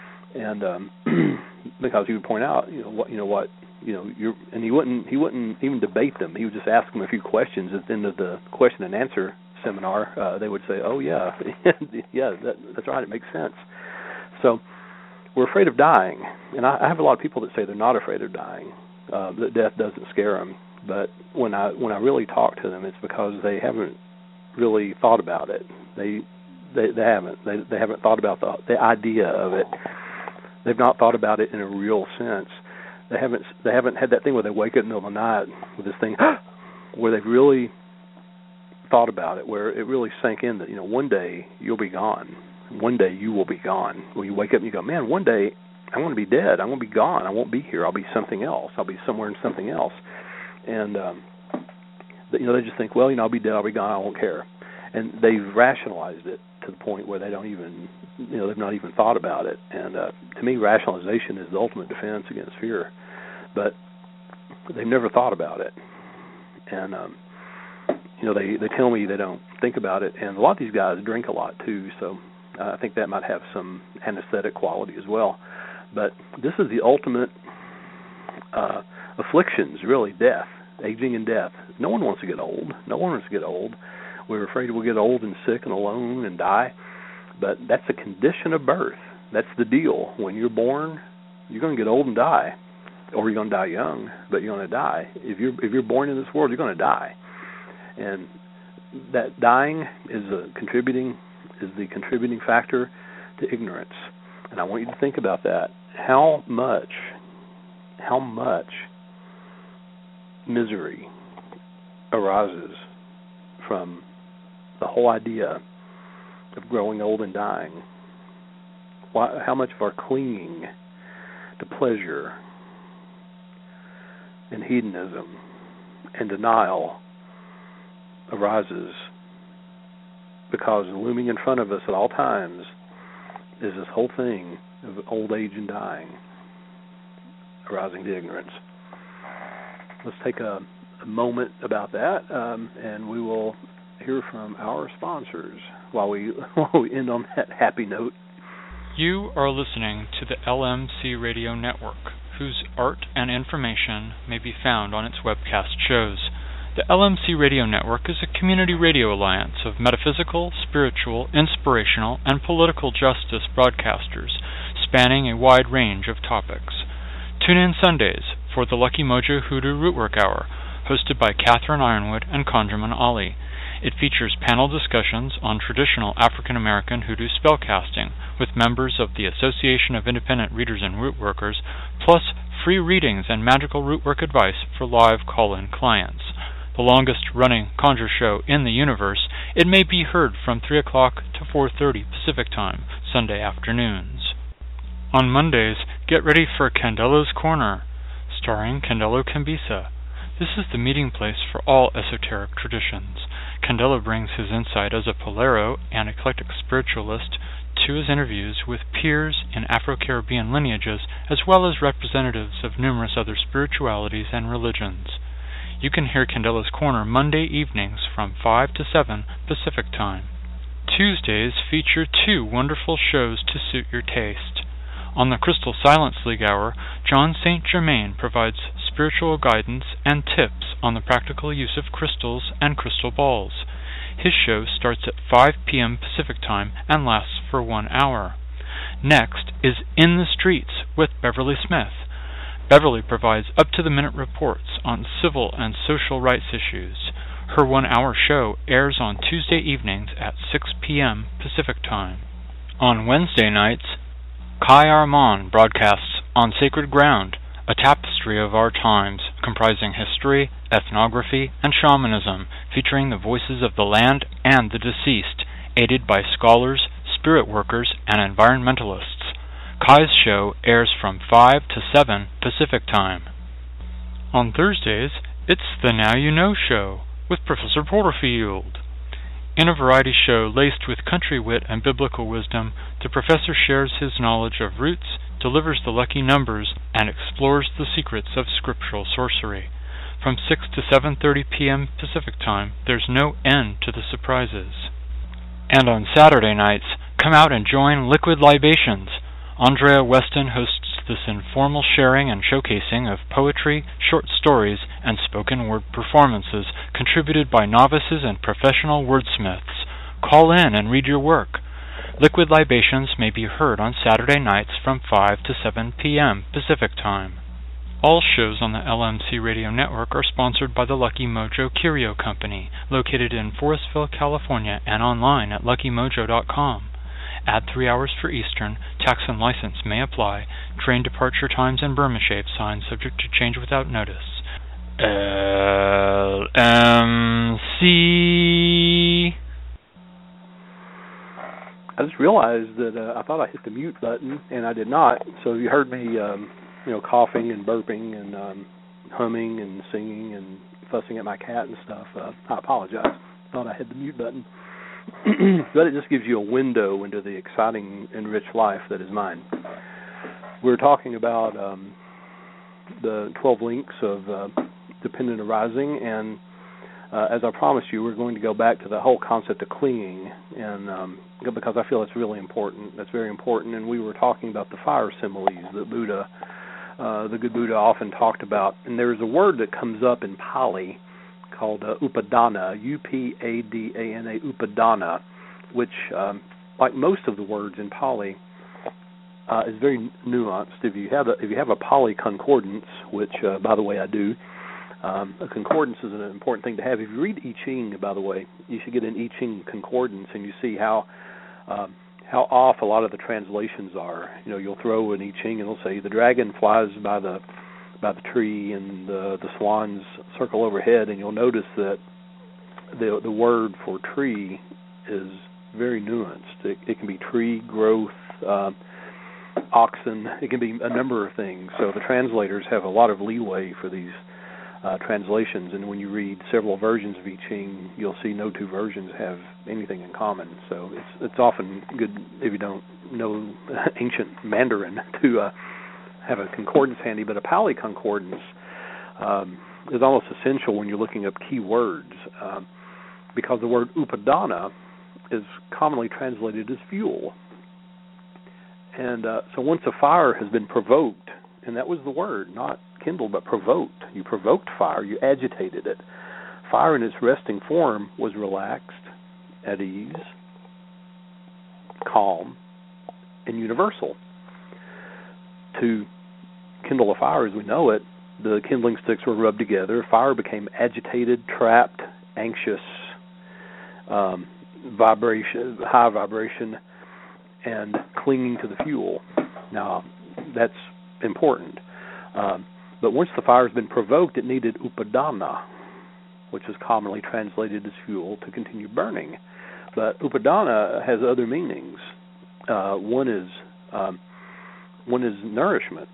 S1: and um, because he would point out, you know, what you know what. You know, you're, and he wouldn't he wouldn't even debate them. He would just ask them a few questions. At the end of the question and answer seminar, uh, they would say, "Oh yeah, yeah, that, that's right. It makes sense." So we're afraid of dying, and I, I have a lot of people that say they're not afraid of dying, uh, that death doesn't scare them. But when I when I really talk to them, it's because they haven't really thought about it. They they, they haven't. They they haven't thought about the the idea of it. They've not thought about it in a real sense. They haven't they haven't had that thing where they wake up in the middle of the night with this thing where they've really thought about it, where it really sank in that, you know, one day you'll be gone. One day you will be gone. When you wake up and you go, man, one day I'm going to be dead. I'm going to be gone. I won't be here. I'll be something else. I'll be somewhere in something else. And, um, you know, they just think, well, you know, I'll be dead. I'll be gone. I won't care. And they've rationalized it to the point where they don't even, you know, they've not even thought about it. And uh, to me, rationalization is the ultimate defense against fear. But they've never thought about it. And, um, you know, they, they tell me they don't think about it. And a lot of these guys drink a lot, too, so uh, I think that might have some anesthetic quality as well. But this is the ultimate uh, afflictions, really, death, aging and death. No one wants to get old. No one wants to get old. We're afraid we'll get old and sick and alone and die. But that's a condition of birth. That's the deal. When you're born, you're going to get old and die. Or you're going to die young, but you're going to die. If you're if you're born in this world, you're going to die. And that dying is a contributing is the contributing factor to ignorance. And I want you to think about that. How much, how much misery arises from the whole idea of growing old and dying? Why, how much of our clinging to pleasure and hedonism and denial arises because looming in front of us at all times is this whole thing of old age and dying, arising to ignorance. Let's take a, a moment about that, um, and we will hear from our sponsors while we while we end on that happy note.
S3: You are listening to the L M C Radio Network, whose art and information may be found on its webcast shows. The L M C Radio Network is a community radio alliance of metaphysical, spiritual, inspirational, and political justice broadcasters spanning a wide range of topics. Tune in Sundays for the Lucky Mojo Hoodoo Rootwork Hour, hosted by Catherine Ironwood and Conjurman Ali. It features panel discussions on traditional African American hoodoo spellcasting with members of the Association of Independent Readers and Rootworkers, plus free readings and magical rootwork advice for live call-in clients. The longest-running conjure show in the universe, it may be heard from three o'clock to four thirty Pacific Time, Sunday afternoons. On Mondays, get ready for Candelo's Corner, starring Candelo Cambisa. This is the meeting place for all esoteric traditions. Candelo brings his insight as a Polero and eclectic spiritualist to his interviews with peers in Afro-Caribbean lineages, as well as representatives of numerous other spiritualities and religions. You can hear Candelo's Corner Monday evenings from five to seven Pacific Time. Tuesdays feature two wonderful shows to suit your taste. On the Crystal Silence League Hour, John Saint Germain provides spiritual guidance and tips on the practical use of crystals and crystal balls. His show starts at five p.m. Pacific Time and lasts for one hour. Next is In the Streets with Beverly Smith. Beverly provides up-to-the-minute reports on civil and social rights issues. Her one-hour show airs on Tuesday evenings at six p.m. Pacific Time. On Wednesday nights, Kai Armand broadcasts On Sacred Ground, a tapestry of our times comprising history, ethnography, and shamanism, featuring the voices of the land and the deceased, aided by scholars, spirit workers, and environmentalists. Kai's show airs from five to seven Pacific Time. On Thursdays, it's the Now You Know Show with Professor Porterfield. In a variety show laced with country wit and biblical wisdom, the professor shares his knowledge of roots, delivers the lucky numbers, and explores the secrets of scriptural sorcery. From six to seven thirty p.m. Pacific Time, there's no end to the surprises. And on Saturday nights, come out and join Liquid Libations. Andrea Weston hosts this informal sharing and showcasing of poetry, short stories, and spoken word performances contributed by novices and professional wordsmiths. Call in and read your work. Liquid libations may be heard on Saturday nights from five to seven p.m. Pacific Time. All shows on the L M C Radio Network are sponsored by the Lucky Mojo Curio Company, located in Forestville, California, and online at lucky mojo dot com. Add three hours for Eastern. Tax and license may apply. Train departure times and Burma shape signs subject to change without notice. L M C.
S1: I just realized that uh, I thought I hit the mute button, and I did not. So you heard me, um, you know, coughing and burping and um, humming and singing and fussing at my cat and stuff. Uh, I apologize. I thought I hit the mute button. But it just gives you a window into the exciting and rich life that is mine. We're talking about um, the twelve links of uh, dependent arising, and uh, as I promised you, we're going to go back to the whole concept of clinging, and um, because I feel it's really important. That's very important. And we were talking about the fire similes that Buddha, uh, the good Buddha, often talked about. And there's a word that comes up in Pali called uh, upadana, U P A D A N A, upadana, which, um, like most of the words in Pali, uh, is very nuanced. If you have a, if you have a Pali concordance, which, uh, by the way, I do, um, a concordance is an important thing to have. If you read I Ching, by the way, you should get an I Ching concordance, and you see how um, how off a lot of the translations are. You know, you'll throw an I Ching, and it'll say the dragon flies by the by the tree, and the the swans circle overhead, and you'll notice that the the word for tree is very nuanced. It, it can be tree, growth, um, oxen. It can be a number of things. So the translators have a lot of leeway for these uh, translations, and when you read several versions of I Ching, you'll see no two versions have anything in common. So it's it's often good, if you don't know ancient Mandarin, to uh, have a concordance handy. But a Pali concordance um, is almost essential when you're looking up key words, um, because the word upadana is commonly translated as fuel. And uh, so once a fire has been provoked, and that was the word, not kindled, but provoked. You provoked fire, you agitated it. Fire in its resting form was relaxed, at ease, calm, and universal. To kindle a fire as we know it, the kindling sticks were rubbed together. Fire became agitated, trapped, anxious, um, vibration, high vibration, and clinging to the fuel. Now, that's important. Um, but once the fire has been provoked, it needed upadana, which is commonly translated as fuel, to continue burning. But upadana has other meanings. Uh, one is um, one is nourishment,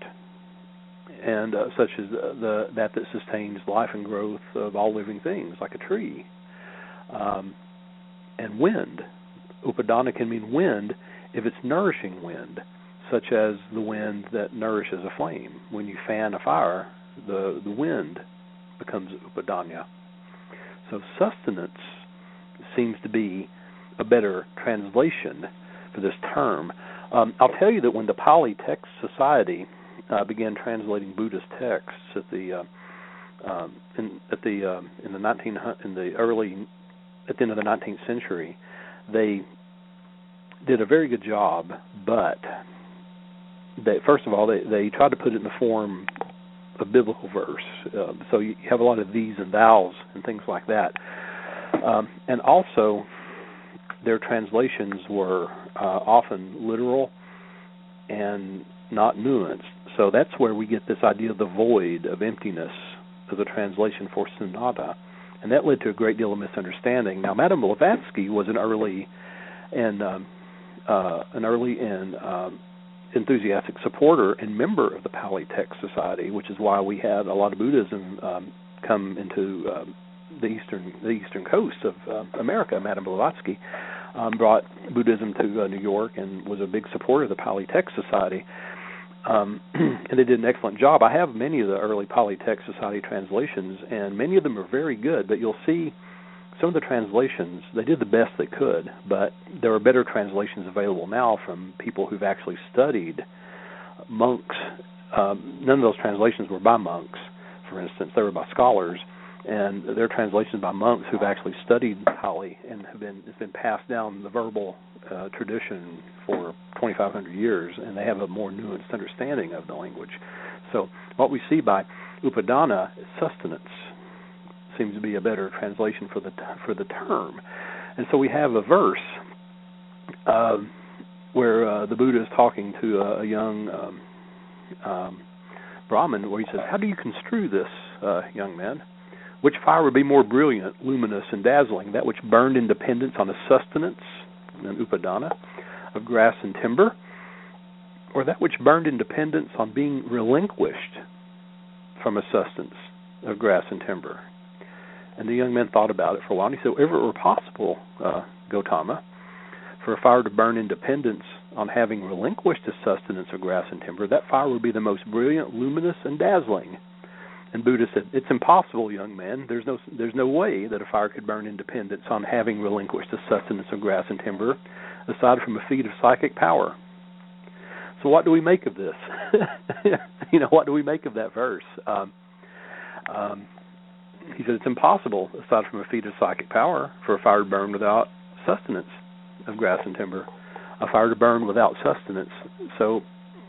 S1: and uh, such as the that that sustains life and growth of all living things, like a tree. Um, and wind. Upadana can mean wind if it's nourishing wind, such as the wind that nourishes a flame. When you fan a fire, the, the wind becomes upadana. So sustenance seems to be a better translation for this term. Um, I'll tell you that when the Pali Text Society uh, began translating Buddhist texts at the uh, um, in, at the um, in the nineteen in the early at the end of the nineteenth century, they did a very good job, but they, first of all, they, they tried to put it in the form of biblical verse. Uh, so you have a lot of these and thous and things like that. Um, and also, their translations were uh, often literal and not nuanced. So that's where we get this idea of the void, of emptiness, as a translation for sunnata. And that led to a great deal of misunderstanding. Now, Madame Blavatsky was an early and um, uh, an early and um, enthusiastic supporter and member of the Pali Text Society, which is why we had a lot of Buddhism um, come into um, the eastern the eastern coast of uh, America. Madame Blavatsky um, brought Buddhism to uh, New York and was a big supporter of the Pali Text Society. Um, and they did an excellent job. I have many of the early Pali Text Society translations, and many of them are very good, but you'll see some of the translations, they did the best they could, but there are better translations available now from people who've actually studied monks. Um, none of those translations were by monks, for instance. They were by scholars, and they're translations by monks who've actually studied Pali and have been it's been passed down the verbal uh, tradition for twenty-five hundred years, and they have a more nuanced understanding of the language. So what we see by upadana is sustenance. Seems to be a better translation for the for the term. And so we have a verse uh, where uh, the Buddha is talking to a, a young um, um, Brahmin, where he says, "How do you construe this, uh, young man? Which fire would be more brilliant, luminous, and dazzling, that which burned in dependence on a sustenance, an upadana, of grass and timber, or that which burned in dependence on being relinquished from a sustenance of grass and timber?" And the young man thought about it for a while, and he said, "If it were possible, uh, Gautama, for a fire to burn in dependence on having relinquished the sustenance of grass and timber, that fire would be the most brilliant, luminous, and dazzling." And Buddha said, "It's impossible, young man. There's no there's no way that a fire could burn in dependence on having relinquished the sustenance of grass and timber, aside from a feat of psychic power." So what do we make of this? you know, what do we make of that verse? Um, um, he said it's impossible, aside from a feat of psychic power, for a fire to burn without sustenance of grass and timber, a fire to burn without sustenance. So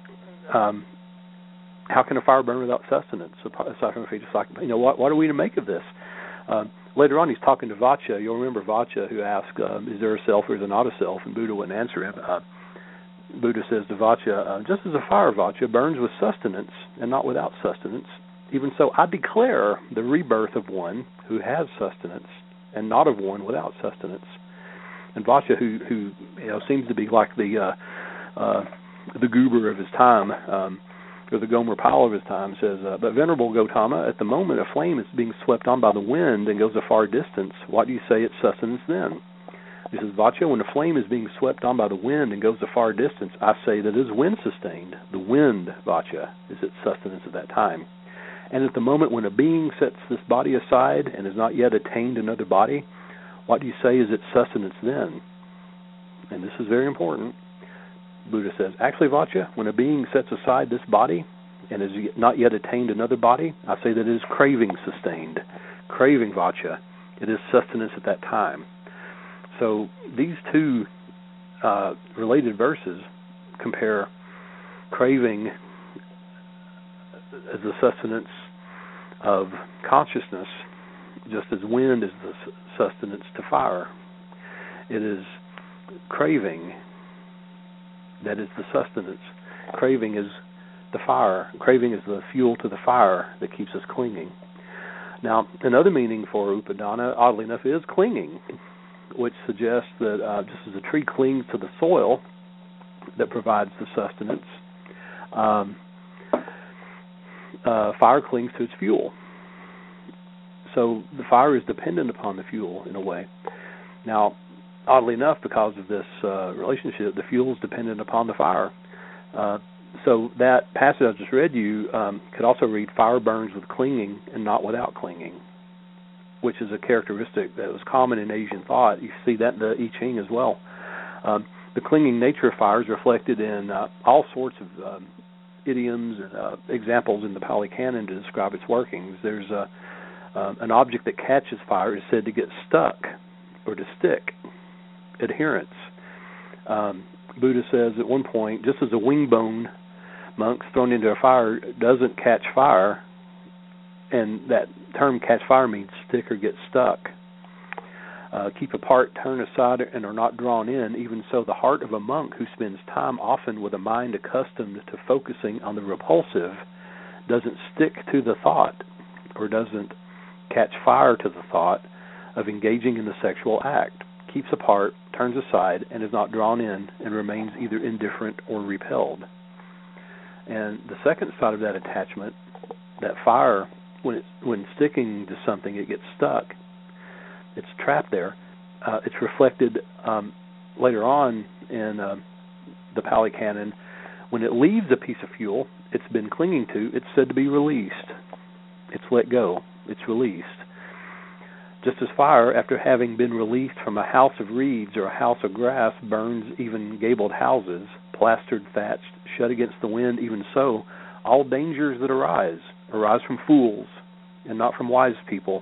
S1: um, how can a fire burn without sustenance, aside from a feat of psychic power? You know, what, what are we to make of this? Um, later on, he's talking to Vacha. You'll remember Vacha, who asked, um, is there a self or is there not a self? And Buddha wouldn't answer him. Uh, Buddha says to Vacha, uh, just as a fire, Vacha, burns with sustenance and not without sustenance, even so I declare the rebirth of one who has sustenance and not of one without sustenance. And Vacha, who, who you know, seems to be like the uh, uh, the Guber of his time, um, or the Gomer Pyle of his time, says, uh, "But Venerable Gautama, at the moment a flame is being swept on by the wind and goes a far distance, what do you say its sustenance then?" He says, "Vacha, when a flame is being swept on by the wind and goes a far distance, I say that it is wind sustained. The wind, Vacha, is its sustenance at that time. And at the moment when a being sets this body aside and has not yet attained another body, what do you say is its sustenance then?" And this is very important. Buddha says, "Actually, Vacha, when a being sets aside this body and has not yet attained another body, I say that it is craving sustained. Craving, Vacha, it is sustenance at that time." So these two uh, related verses compare craving as the sustenance of consciousness, just as wind is the sustenance to fire. It is craving that is the sustenance. Craving is the fire. Craving is the fuel to the fire that keeps us clinging. Now, another meaning for upadana, oddly enough, is clinging, which suggests that uh, just as a tree clings to the soil that provides the sustenance, um, uh, fire clings to its fuel. So the fire is dependent upon the fuel in a way. Now, oddly enough, because of this uh, relationship, the fuel is dependent upon the fire. Uh, so that passage I just read you um, could also read, "Fire burns with clinging and not without clinging," which is a characteristic that was common in Asian thought. You see that in the I Ching as well. Um, the clinging nature of fire is reflected in uh, all sorts of um, idioms and uh, examples in the Pali Canon to describe its workings. There's a, uh, an object that catches fire is said to get stuck or to stick. Adherence. Um, Buddha says at one point, just as a wing bone monk's thrown into a fire doesn't catch fire, and that term catch fire means stick or get stuck. Uh, keep apart, turn aside, and are not drawn in. Even so, the heart of a monk who spends time often with a mind accustomed to focusing on the repulsive doesn't stick to the thought or doesn't catch fire to the thought of engaging in the sexual act. Keeps apart, turns aside, and is not drawn in, and remains either indifferent or repelled. And the second side of that attachment, that fire, when it's when sticking to something, it gets stuck. It's trapped there. Uh, it's reflected um, later on in uh, the Pali Canon. When it leaves a piece of fuel it's been clinging to, it's said to be released. It's let go. It's released. Just as fire, after having been released from a house of reeds or a house of grass, burns even gabled houses, plastered, thatched, shut against the wind, even so, all dangers that arise, arise from fools and not from wise people,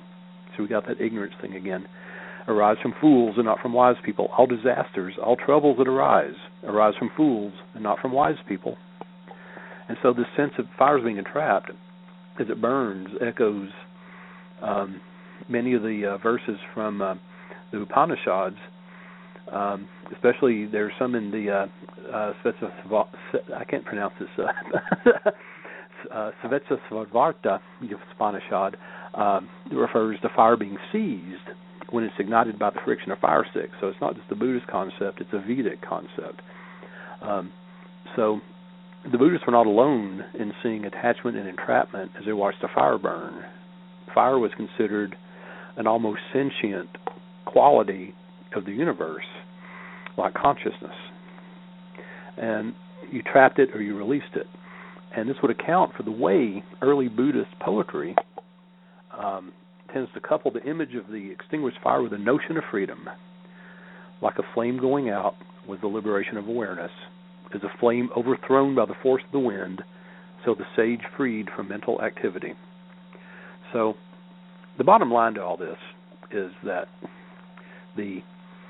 S1: So we got that ignorance thing again. Arise from fools and not from wise people. All disasters, all troubles that arise, arise from fools and not from wise people. And so this sense of fire is being entrapped as it burns echoes um, many of the uh, verses from uh, the Upanishads. Um, especially there's some in the uh, uh, Sveta, I can't pronounce this, uh, uh, Sveta Upanishad uh, refers to fire being seized when it's ignited by the friction of fire sticks. So it's not just a Buddhist concept, it's a Vedic concept. Um, so the Buddhists were not alone in seeing attachment and entrapment as they watched a fire burn. Fire was considered an almost sentient quality of the universe, like consciousness. And you trapped it or you released it. And this would account for the way early Buddhist poetry um, tends to couple the image of the extinguished fire with a notion of freedom. Like a flame going out was the liberation of awareness. As a flame overthrown by the force of the wind, so the sage freed from mental activity. So the bottom line to all this is that the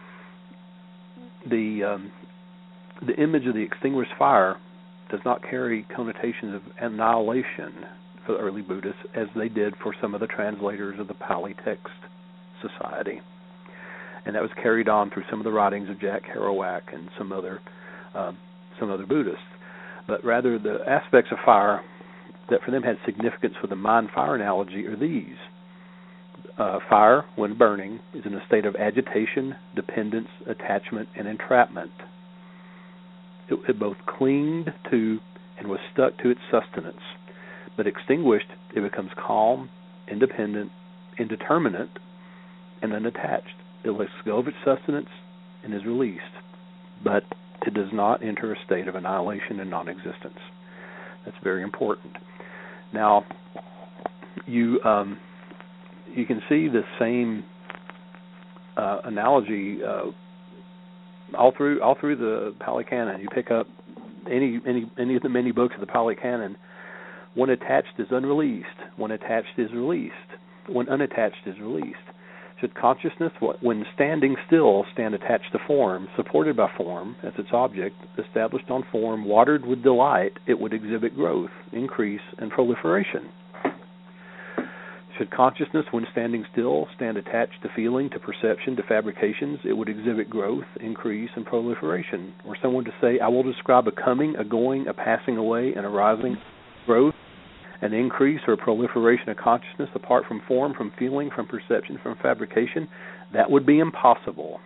S1: the um, the image of the extinguished fire does not carry connotations of annihilation for the early Buddhists as they did for some of the translators of the Pali Text Society. And that was carried on through some of the writings of Jack Kerouac and some other um, some other Buddhists. But rather the aspects of fire that for them had significance for the mind-fire analogy are these. Uh, fire, when burning, is in a state of agitation, dependence, attachment, and entrapment. It, it both clinged to and was stuck to its sustenance. But extinguished, it becomes calm, independent, indeterminate, and unattached. It lets go of its sustenance and is released. But it does not enter a state of annihilation and non-existence. That's very important. Now, you um, you can see the same uh, analogy uh, all through all through the Pali Canon. You pick up any any any of the many books of the Pali Canon. When attached is unreleased. When attached is released. When unattached is released. Should consciousness, when standing still, stand attached to form, supported by form as its object, established on form, watered with delight, it would exhibit growth, increase, and proliferation. Should consciousness, when standing still, stand attached to feeling, to perception, to fabrications, it would exhibit growth, increase, and proliferation. Or someone to say, I will describe a coming, a going, a passing away, and a rising, growth, an increase or proliferation of consciousness apart from form, from feeling, from perception, from fabrication, that would be impossible.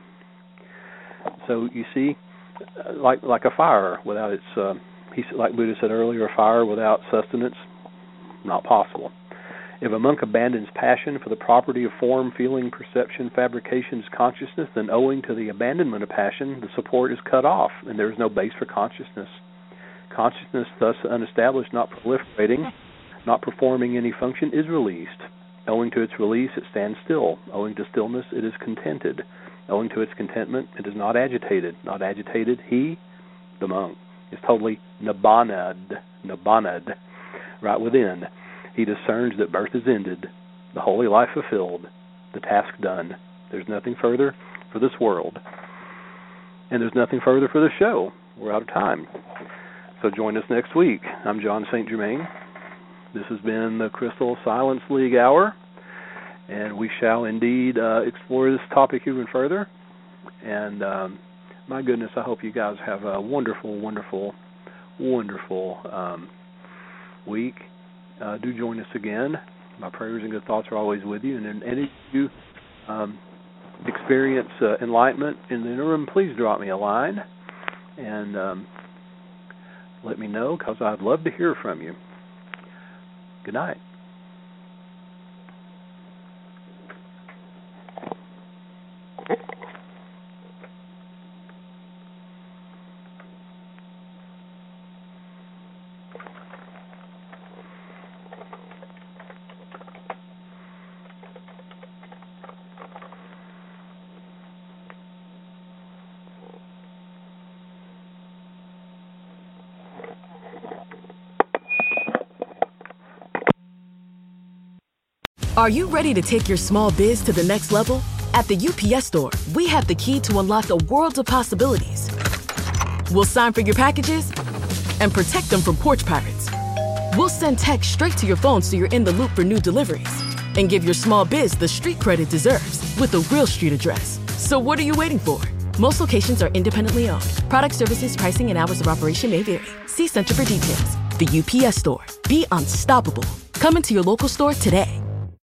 S1: So you see, like like a fire without its, uh, like Buddha said earlier, a fire without sustenance, not possible. If a monk abandons passion for the property of form, feeling, perception, fabrications, consciousness, then owing to the abandonment of passion, the support is cut off, and there is no base for consciousness. Consciousness, thus unestablished, not proliferating, not performing any function, is released. Owing to its release, it stands still. Owing to stillness, it is contented. Owing to its contentment, it is not agitated. Not agitated, he, the monk, is totally nibbanaed, nibbanaed, right within. He discerns that birth is ended, the holy life fulfilled, the task done. There's nothing further for this world. And there's nothing further for the show. We're out of time. So join us next week. I'm John Saint Germain. This has been the Crystal Silence League Hour, and we shall indeed uh, explore this topic even further. And um, my goodness, I hope you guys have a wonderful, wonderful, wonderful um, week. Uh, do join us again. My prayers and good thoughts are always with you. And if any of you um, experience uh, enlightenment in the interim, please drop me a line and um, let me know, because I'd love to hear from you. Good night.
S4: Are you ready to take your small biz to the next level? At the U P S Store, we have the key to unlock a world of possibilities. We'll sign for your packages and protect them from porch pirates. We'll send text straight to your phone so you're in the loop for new deliveries. And give your small biz the street cred it deserves with a real street address. So what are you waiting for? Most locations are independently owned. Product, services, pricing, and hours of operation may vary. See Center for details. The U P S Store. Be unstoppable. Come into your local store today.